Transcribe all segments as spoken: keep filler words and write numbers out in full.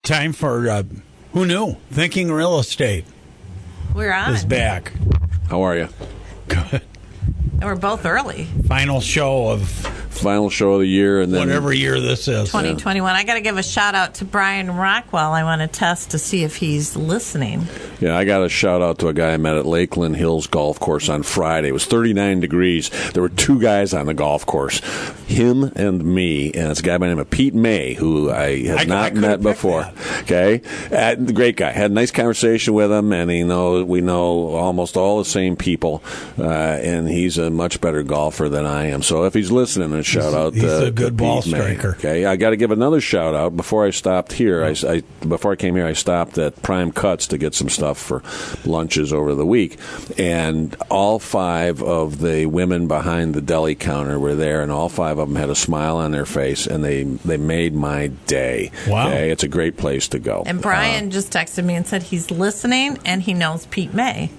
time for, uh, who knew? Thinking Real Estate We're on. is back. How are you? Good. And we're both early. Final show of Final show of the year, and then whatever year this is. twenty twenty-one. I got to give a shout out to Brian Rockwell. I want to test to see if he's listening. Yeah, I got a shout out to a guy I met at Lakeland Hills Golf Course on Friday. It was thirty-nine degrees. There were two guys on the golf course, him and me, and it's a guy by the name of Pete May, who I had I- not I could've met picked before. that. Okay, uh, the great guy. Had a nice conversation with him, and he know we know almost all the same people, uh, and he's a much better golfer than I am. So if he's listening, a shout out. He's uh, a good to ball Pete May. striker. Okay, I got to give another shout out before I stopped here. I, I before I came here, I stopped at Prime Cuts to get some stuff for lunches over the week, and all five of the women behind the deli counter were there, and all five of them had a smile on their face, and they they made my day. Wow. Okay? It's a great place to go. And Brian uh, just texted me and said he's listening and he knows Pete May.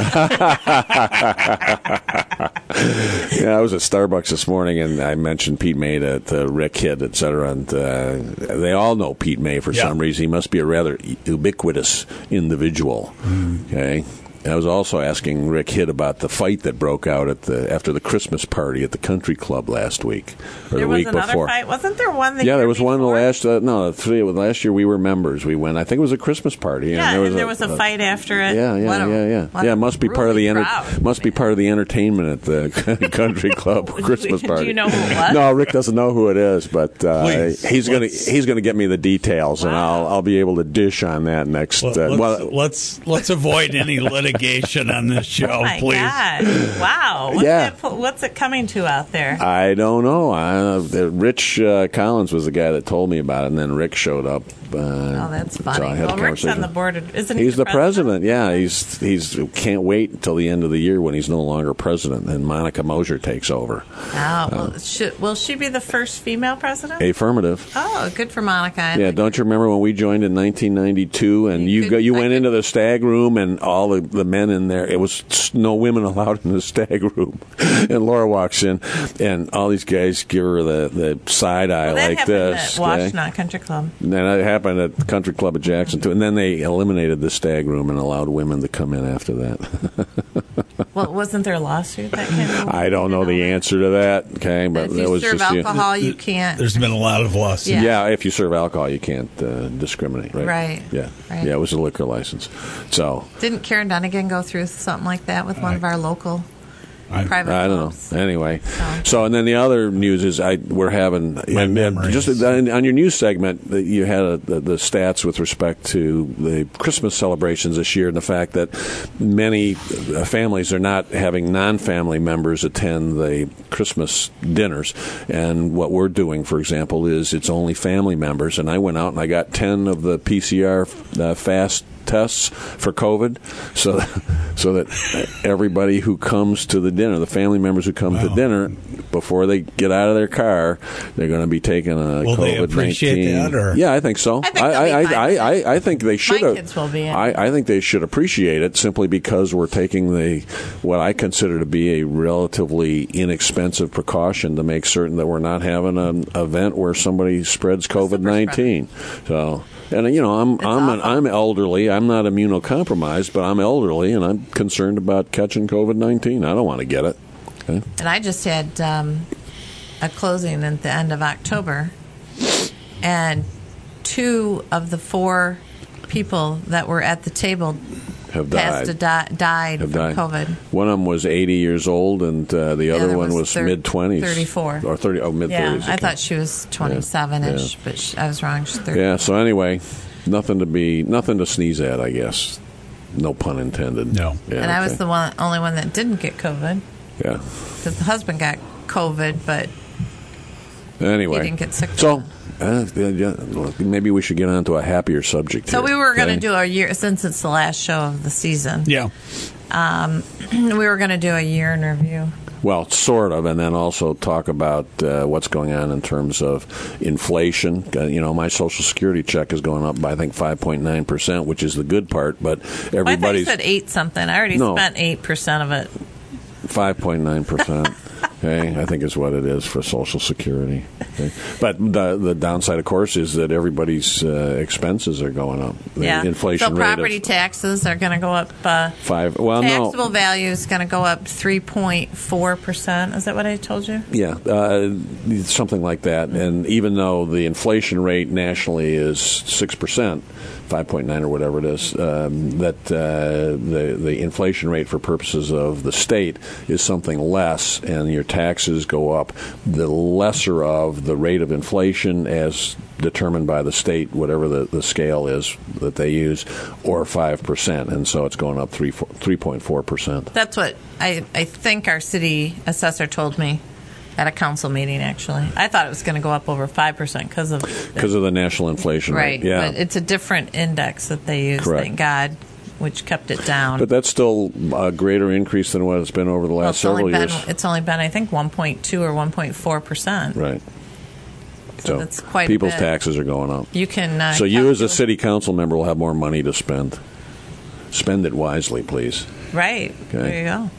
Yeah, I was at Starbucks this morning, and I mentioned Pete May to, to Rick Hitt, et cetera, and uh, they all know Pete May for yeah. some reason. He must be a rather ubiquitous individual. Mm. Okay. And I was also asking Rick Hitt about the fight that broke out at the after the Christmas party at the country club last week, or there the was week another before. Fight, wasn't there one? The yeah, year there was before? one the last. Uh, no, three. Last year we were members. We went. I think it was a Christmas party. Yeah, and there was, and there a, was a a fight after it. Yeah, yeah, what a, yeah, yeah. what Yeah, a it must be part of the enter- crowd, must be man. part of the entertainment at the country club Christmas party. Do you know who it was? No, Rick doesn't know who it is, but uh, Please, he's gonna let's- he's gonna get me the details, and Wow. I'll I'll be able to dish on that next. Let- Uh, let's, well, let's let's avoid any litigation on this show, Oh my please. God. Wow. What's, Yeah. it, what's it coming to out there? I don't know. I, uh, Rich uh, Collins was the guy that told me about it, and then Rick showed up. Uh, Oh, that's funny. So I had well, a Rick's on conversation. the board. Of, isn't he He's the president? president? Yeah, he's he's can't wait until the end of the year when he's no longer president, and Monica Mosier takes over. Oh, well, should, will she be the first female president? Affirmative. Oh, good for Monica. I Yeah, like don't you remember when we joined in nineteen ninety-two, and You you could- go, you I went could- into the stag room, and all the, the men in there, it was no women allowed in the stag room, and Laura walks in, and all these guys give her the, the side eye Well, that like happened this. at okay? Washtenaw Country Club. And that happened at the Country Club at Jackson too, and then they eliminated the stag room and allowed women to come in after that. Well, wasn't there a lawsuit that came up? I don't know the answer to that. Okay, but If that you was serve just alcohol, you can't. There's been a lot of lawsuits. Yeah. yeah. If you serve alcohol, you can't uh, discriminate. Right. Right. Yeah. Right. Yeah. It was a liquor license. So Didn't Karen Dunnigan go through something like that with one of our local I- private I don't clubs? know. Anyway, So- so and then the other news is I we're having and, and memories. just on, on your news segment that you had a, the, the stats with respect to the Christmas celebrations this year and the fact that many uh, families are not having non-family members attend the Christmas dinners, and what we're doing, for example, is it's only family members. And I went out and I got ten of the P C R uh, fast tests for COVID, so so that everybody who comes to the dinner, the family members who come Wow. to dinner, before they get out of their car, they're going to be taking a Will they COVID appreciate nineteen. that, or- Yeah, I think so. I think they'll I, be I, fine I, with I, it. I think they should. My kids will be in. I, I think they should appreciate it simply because we're taking the what I consider to be a relatively inexpensive precaution to make certain that we're not having an event where somebody spreads COVID nineteen. So. And you know, I'm It's I'm an, awful. I'm elderly. I'm not immunocompromised, but I'm elderly, and I'm concerned about catching COVID nineteen. I don't want to get it. Okay? And I just had um, a closing at the end of October, and two of the four people that were at the table Have passed died. a di- died Have from died. COVID. One of them was eighty years old, and uh, the other other one was was thir- mid twenties, thirty-four. or thirty. Oh, mid Yeah, thirties. I thought she was twenty-seven-ish, Yeah. but she, I was wrong. She's thirty. Yeah. So anyway, nothing to be, nothing to sneeze at, I guess. No pun intended. No. Yeah, And I was okay. the one, only one that didn't get COVID Yeah. because the husband got COVID, but Anyway. he didn't get sick. from So. it. Uh, yeah, well, maybe we should get on to a happier subject. So here, we were going to okay? do a year, since it's the last show of the season. Yeah. Um, we were going to do a year in review. Well, sort of, and then also talk about uh, what's going on in terms of inflation. Uh, you know, my Social Security check is going up by, I think, five point nine percent, which is the good part, but Well, I thought you everybody's said eight something. I already No. spent eight percent of it. five point nine percent. Okay, I think is what it is for Social Security. Okay. But the the downside, of course, is that everybody's uh, expenses are going up. The Yeah. inflation so rate property of taxes are going to go up. Uh, five. Well, taxable no. value is going to go up three point four percent. Is that what I told you? Yeah, uh, something like that. And even though the inflation rate nationally is six percent, five point nine or whatever it is, um, that uh, the the inflation rate for purposes of the state is something less, and your taxes go up the lesser of the rate of inflation as determined by the state, whatever the, the scale is that they use, or five percent. And so it's going up three point four percent. That's what I, I think our city assessor told me at a council meeting, actually. I thought it was going to go up over five percent because of... Because of the national inflation right, rate, yeah. But it's a different index that they use, Correct. Thank God, which kept it down. But that's still a greater increase than what it's been over the well, last it's several only been, years. It's only been, I think, one point two or one point four percent. Right. So, that's quite people's a bit. taxes are going up. You can... Uh, so you as a calculate- city council member will have more money to spend. Spend it wisely, please. Right. Okay. There you go.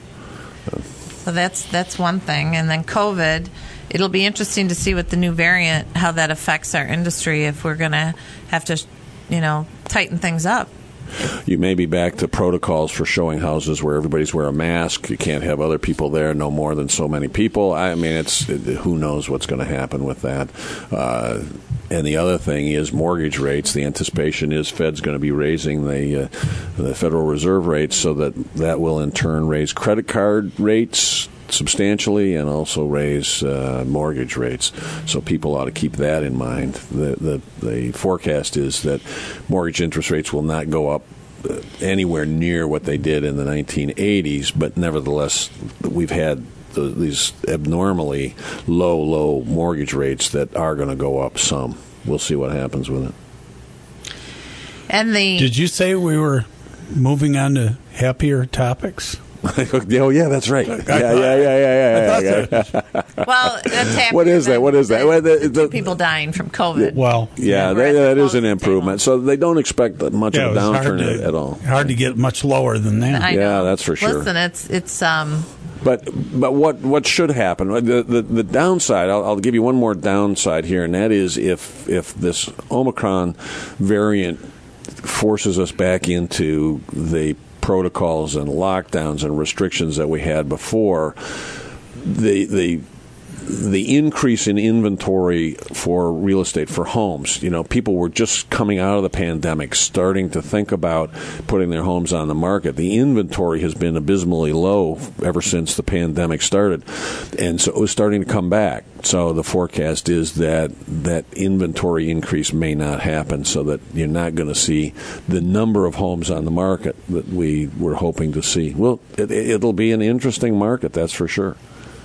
So that's that's one thing. And then COVID, it'll be interesting to see what the new variant, how that affects our industry, if we're going to have to, you know, tighten things up. You may be back to protocols for showing houses where everybody's wearing a mask. You can't have other people there, no more than so many people. I mean, it's it, who knows what's going to happen with that. Uh, and the other thing is mortgage rates. The anticipation is Fed's going to be raising the uh, the Federal Reserve rates, so that that will in turn raise credit card rates substantially and also raise uh, mortgage rates. So people ought to keep that in mind. The, the the forecast is that mortgage interest rates will not go up uh, anywhere near what they did in the nineteen eighties, but nevertheless, we've had the, these abnormally low, low mortgage rates that are going to go up some. We'll see what happens with it. And the Did you say we were moving on to happier topics? Oh yeah, that's right. Yeah, yeah, yeah, yeah, yeah. yeah, yeah. well, that's happier What is that? than What is that? the Well, the- the- people dying from COVID. Well, Yeah, We're they, at the that is an closing improvement. So they don't expect much yeah, of it a was hard downturn to, at all. hard to get much lower than that. I Yeah, know. that's for sure. Listen, it's it's um But but what what should happen? The the, the downside. I'll, I'll give you one more downside here, and that is if if this Omicron variant forces us back into the protocols and lockdowns and restrictions that we had before, the the the increase in inventory for real estate, for homes. You know, people were just coming out of the pandemic, starting to think about putting their homes on the market. The inventory has been abysmally low ever since the pandemic started, and so it was starting to come back. So the forecast is that that inventory increase may not happen, so that you're not going to see the number of homes on the market that we were hoping to see. Well, it, it'll be an interesting market, that's for sure.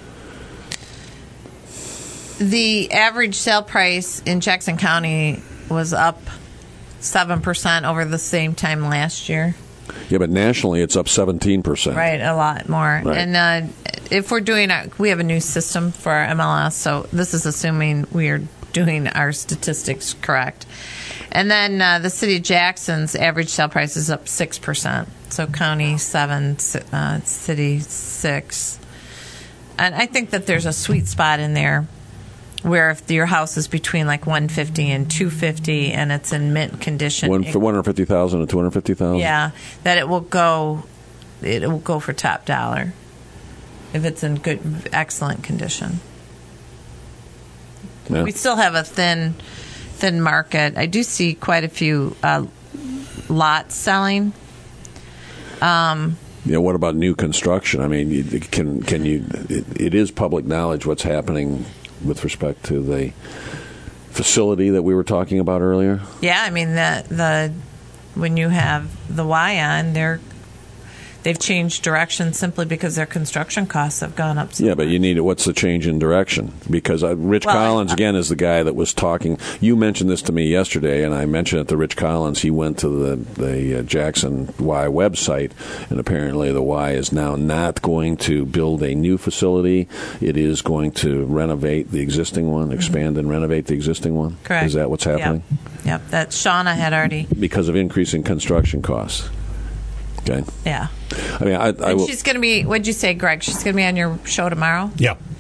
the average sale price in Jackson County was up seven percent over the same time last year. Yeah, but nationally it's up seventeen percent. Right, a lot more. Right. And uh, if we're doing, our, we have a new system for our M L S, so this is assuming we are doing our statistics correct. And then uh, the city of Jackson's average sale price is up six percent. So county seven, uh, city six. And I think that there's a sweet spot in there where if your house is between like one fifty and two fifty and it's in mint condition, One for one hundred fifty thousand and two hundred fifty thousand. yeah, that it will go, it will go for top dollar if it's in good, excellent condition. Yeah. We still have a thin, thin market. I do see quite a few uh, lots selling. Um, Yeah, what about new construction? I mean, you, can can you? It, it is public knowledge what's happening with respect to the facility that we were talking about earlier. yeah, I mean the the when you have the Y on, they're they've changed direction simply because their construction costs have gone up. So Yeah, but you need what's the change in direction? Because uh, Rich Well, Collins, I- again, is the guy that was talking. You mentioned this to me yesterday, and I mentioned it to Rich Collins. He went to the, the uh, Jackson Y website, and apparently the Y is now not going to build a new facility. It is going to renovate the existing one, expand and renovate the existing one. Correct. Is that what's happening? Yep, yep. That Shauna had already. Because of increasing construction costs. Okay. Yeah. I mean, I, I And will. she's going to be. What'd you say, Greg? She's going to be on your show tomorrow. Yeah.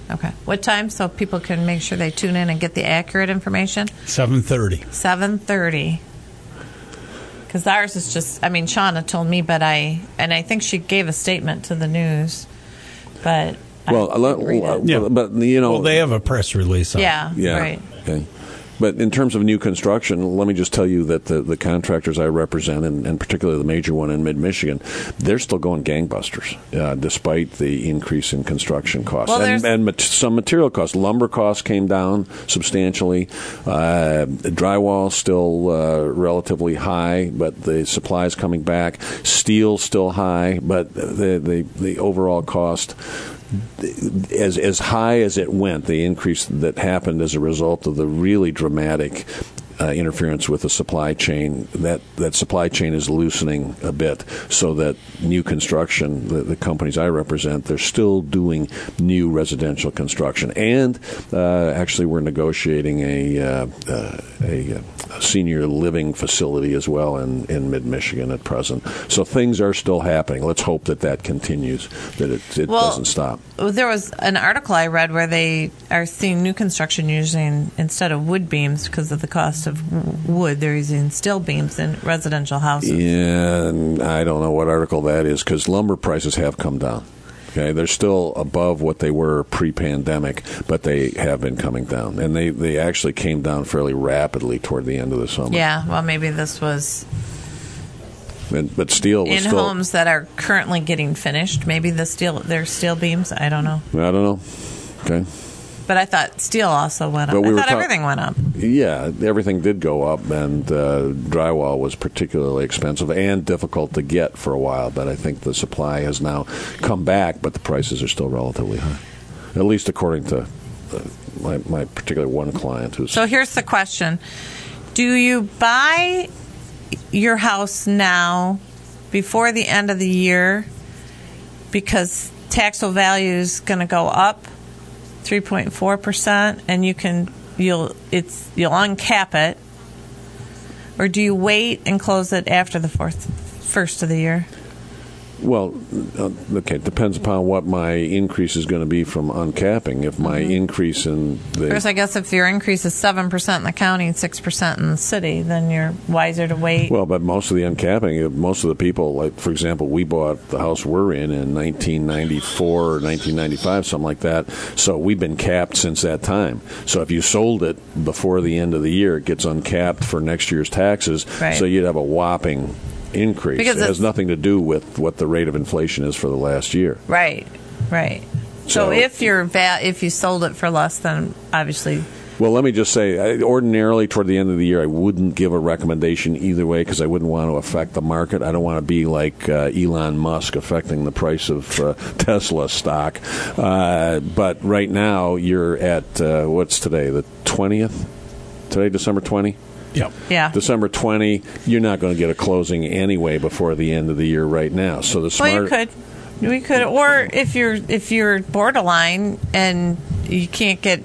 Okay. What time so people can make sure they tune in and get the accurate information? seven thirty. seven thirty. Because ours is just, I mean, Shauna told me, but I, and I think she gave a statement to the news, but Well, I let, didn't read it. Yeah. but you know, Well, they have a press release on it. Yeah, yeah, right. okay. But in terms of new construction, let me just tell you that the, the contractors I represent, and, and particularly the major one in mid-Michigan, they're still going gangbusters, uh, despite the increase in construction costs. Well, and there's- and mat- some material costs. Lumber costs came down substantially. Uh, drywall still uh, relatively high, but the supply is coming back. Steel still high, but the, the, the overall cost, as as high as it went, the increase that happened as a result of the really dramatic uh, interference with the supply chain, that, that supply chain is loosening a bit, so that new construction, the, the companies I represent, they're still doing new residential construction. And uh, actually we're negotiating a, uh, uh, a, a senior living facility as well in, in mid-Michigan at present. So things are still happening. Let's hope that that continues, that it, it Well, doesn't stop. There was an article I read where they are seeing new construction using, instead of wood beams because of the cost of w- wood, they're using steel beams in residential houses. Yeah, and I don't know what article that is, because lumber prices have come down. Okay, they're still above what they were pre-pandemic, but they have been coming down, and they, they actually came down fairly rapidly toward the end of the summer. Yeah, well, maybe this was And, but steel was in still. homes that are currently getting finished. Maybe the steel, they're steel beams. I don't know. I don't know. Okay. But I thought steel also went up. But we I were thought talk- everything went up. Yeah, everything did go up, and uh, drywall was particularly expensive and difficult to get for a while. But I think the supply has now come back, but the prices are still relatively high, at least according to uh, my, my particular one client who's. So here's the question. Do you buy your house now before the end of the year because taxable value is going to go up three point four percent and you can you'll it's you'll uncap it, or do you wait and close it after the fourth first of the year? Well, uh, okay, it depends upon what my increase is going to be from uncapping. If my Mm-hmm. increase in the First, I guess if your increase is seven percent in the county and six percent in the city, then you're wiser to wait. Well, but most of the uncapping, uh, most of the people, like, for example, we bought the house we're in in nineteen ninety-four or nineteen ninety-five, something like that. So we've been capped since that time. So if you sold it before the end of the year, it gets uncapped for next year's taxes. Right. So you'd have a whopping increase. Because it has it's- nothing to do with what the rate of inflation is for the last year. Right, right. So, So- if you're va- if you sold it for less, then obviously, Well, let me just say, I, ordinarily toward the end of the year, I wouldn't give a recommendation either way because I wouldn't want to affect the market. I don't want to be like uh, Elon Musk affecting the price of uh, Tesla stock. Uh, but right now, you're at, uh, what's today, the twentieth? Today, December twentieth? Yep. yeah. December twentieth, you're not going to get a closing anyway before the end of the year right now. So the smart. Well, you could, we could, or if you're if you're borderline and you can't get,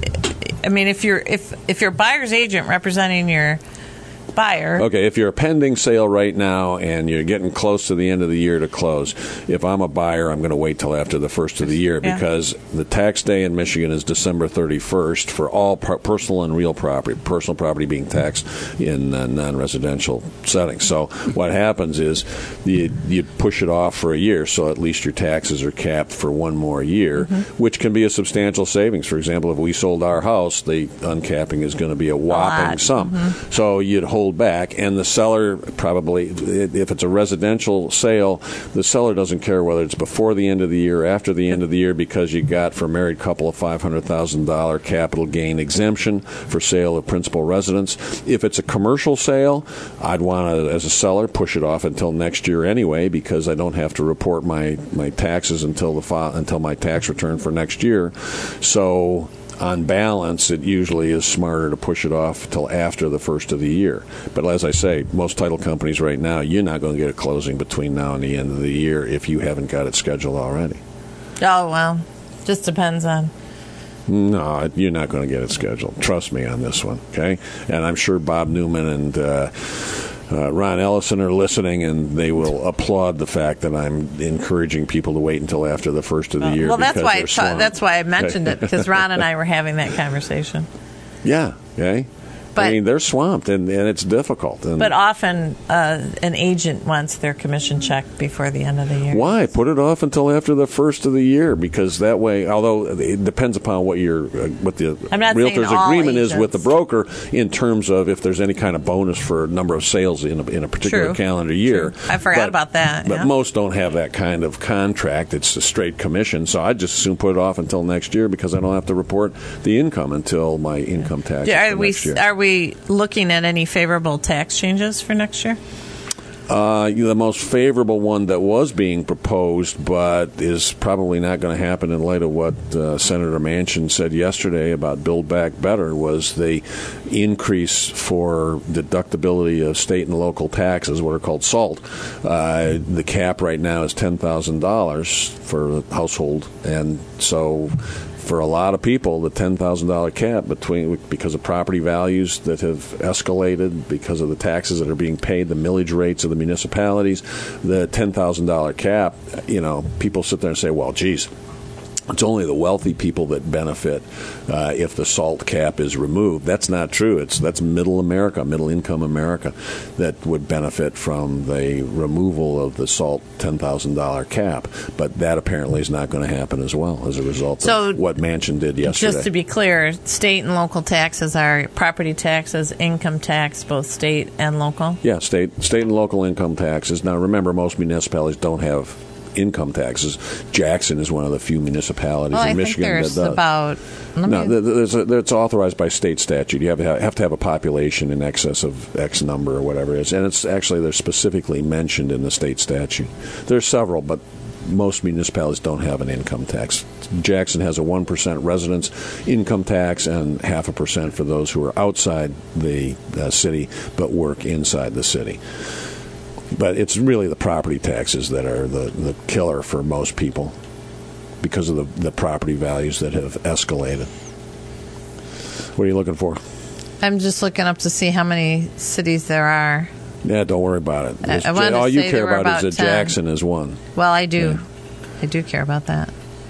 I mean, if you're if if you're a buyer's agent representing your buyer, Okay, if you're a pending sale right now and you're getting close to the end of the year to close, if I'm a buyer, I'm going to wait till after the first of the year Yeah. because the tax day in Michigan is December thirty-first for all per- personal and real property, personal property being taxed in uh, non-residential settings. So what happens is you, you push it off for a year, so at least your taxes are capped for one more year, Mm-hmm. which can be a substantial savings. For example, if we sold our house, the uncapping is going to be a whopping lot. sum. Mm-hmm. So you'd hold back, and the seller probably, if it's a residential sale, the seller doesn't care whether it's before the end of the year or after the end of the year because you got for a married couple a five hundred thousand dollars capital gain exemption for sale of principal residence. If it's a commercial sale, I'd want to, as a seller, push it off until next year anyway because I don't have to report my, my taxes until the fi- until my tax return for next year. So on balance, it usually is smarter to push it off till after the first of the year. But as I say, most title companies right now, you're not going to get a closing between now and the end of the year if you haven't got it scheduled already. oh well, just depends on. No, you're not going to get it scheduled. Trust me on this one, okay? And I'm sure Bob Newman and uh, uh, Ron Ellison are listening, and they will applaud the fact that I'm encouraging people to wait until after the first of the year. Well, that's because why they're I ta- swamped. that's why I mentioned it, because Ron and I were having that conversation. Yeah. Okay. But, I mean, they're swamped, and, and it's difficult. And but often uh, an agent wants their commission check before the end of the year. why? Put it off until after the first of the year, because that way, although it depends upon what your uh, what the I'm not realtor's saying all agreement is with the agents. broker in terms of if there's any kind of bonus for number of sales in a, in a particular True. calendar year. True. I forgot But- about that, But yeah. most don't have that kind of contract. It's a straight commission. So I'd just assume put it off until next year, because I don't have to report the income until my income tax Are for we next year. are we looking at any favorable tax changes for next year? Uh, you know, the most favorable one that was being proposed, but is probably not going to happen in light of what uh, Senator Manchin said yesterday about Build Back Better, was the increase for deductibility of state and local taxes, what are called SALT. Uh, the cap right now is ten thousand dollars for a household, and so for a lot of people, the ten thousand dollars cap, between because of property values that have escalated, because of the taxes that are being paid, the millage rates of the municipalities, the ten thousand dollars cap, you know, people sit there and say, well, geez, it's only the wealthy people that benefit uh, if the SALT cap is removed. That's not true. It's that's middle America, middle income America, that would benefit from the removal of the SALT ten thousand dollars cap. But that apparently is not going to happen as well as a result So, of what Manchin did yesterday. Just to be clear, state and local taxes are property taxes, income tax, both state and local? Yeah, state state and local income taxes. Now, remember, most municipalities don't have income taxes. Jackson is one of the few municipalities Well, in I think Michigan there's that does. about... Let No, me, th- there's a, it's authorized by state statute. You have to have, have to have a population in excess of X number or whatever it is, and it's actually they're specifically mentioned in the state statute. There's several, but most municipalities don't have an income tax. Jackson has a one percent residence income tax and half a percent for those who are outside the uh, city but work inside the city. But it's really the property taxes that are the, the killer for most people because of the, the property values that have escalated. What are you looking for? I'm just looking up to see how many cities there are. Yeah, don't worry about it. I- It's I wanted Ja- to all you say care there were about, is about that ten. Jackson is one. Well, I do. Yeah. I do care about that.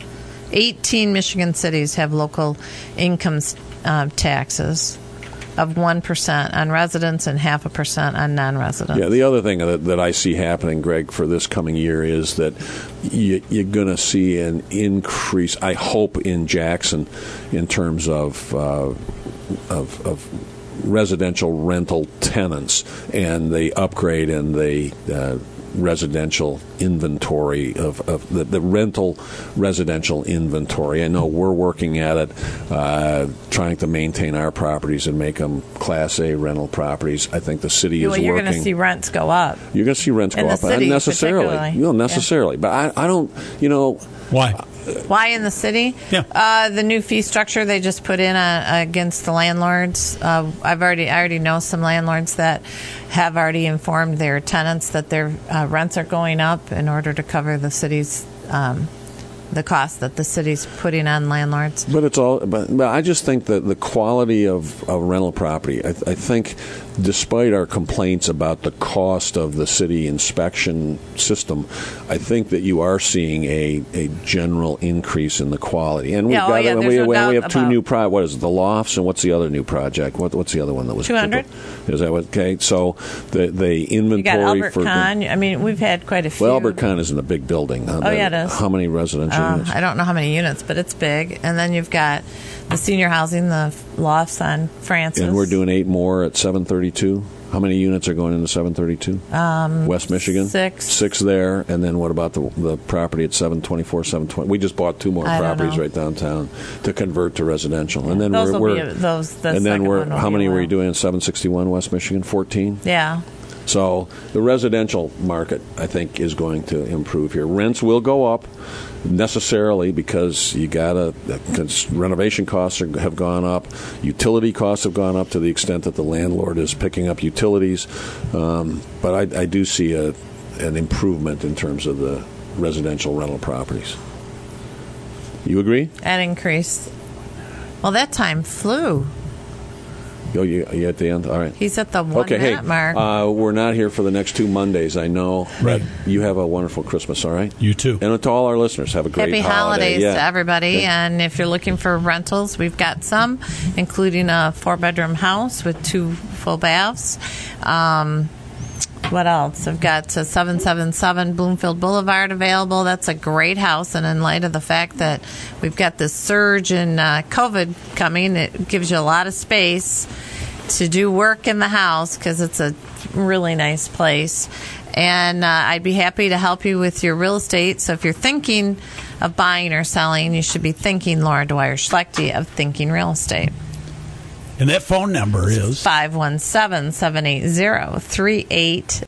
eighteen Michigan cities have local income uh, taxes of one percent on residents and half a percent on non-residents. Yeah, the other thing that, that I see happening, Greg, for this coming year is that you, you're going to see an increase, I hope, in Jackson in terms of uh, of, of residential rental tenants and the upgrade and the uh, residential inventory of, of the, the rental residential inventory. I know we're working at it, uh, trying to maintain our properties and make them Class A rental properties. I think the city well, is you're working. going to see rents go up. You're going to see rents In go the up. city, Unnecessarily. particularly. You know, necessarily. But I, I don't, you know, Why? Why in the city? Yeah. Uh, the new fee structure they just put in uh, against the landlords. Uh, I've already, I already know some landlords that have already informed their tenants that their uh, rents are going up in order to cover the city's um, the cost that the city's putting on landlords. But it's all. But, but I just think that the quality of, of rental property. I, I think, despite our complaints about the cost of the city inspection system, I think that you are seeing a, a general increase in the quality. And we've Yeah, oh, got yeah, and there's we, no we doubt have two about- new pro. What is it? The lofts, and what's the other new project? What, what's the other one that was two hundred? Is that what? Okay, so the the inventory You got Albert for. Kahn. I mean, we've had quite a few. Well, Albert Kahn isn't a big building. Huh? Oh, yeah, it is. How many residential Uh, units? I don't know how many units, but it's big. And then you've got the senior housing, the lofts on Francis. And we're doing eight more at seven thirty-two. How many units are going into seven thirty-two? Um, West Michigan? six. Six there. And then what about the the property at seven twenty-four, seven twenty? We just bought two more I don't properties know. right downtown to convert to residential. And then Those we're, will we're be those. The and then second we're one will how be many a were you while. doing in seven sixty-one West Michigan? fourteen? Yeah. So the residential market, I think, is going to improve here. Rents will go up necessarily because you got to renovation costs are, have gone up, utility costs have gone up to the extent that the landlord is picking up utilities. Um, but I, I do see a an improvement in terms of the residential rental properties. You agree? An increase. Well, that time flew. Oh, you, you at the end? All right. He's at the one okay, minute hey, mark. Uh, we're not here for the next two Mondays, I know. Right. But you have a wonderful Christmas, all right? You too. And to all our listeners, have a great Happy holiday. holidays Yeah. to everybody. Yeah. And if you're looking for rentals, we've got some, including a four-bedroom house with two full baths. Um, what else? I've got uh, seven seven seven Bloomfield Boulevard available. That's a great house. And in light of the fact that we've got this surge in uh, COVID coming, it gives you a lot of space to do work in the house because it's a really nice place. And uh, I'd be happy to help you with your real estate. So if you're thinking of buying or selling, you should be thinking Laura Dwyer Schlechte of Thinking Real Estate. And that phone number is five one seven, seven eight zero, three eight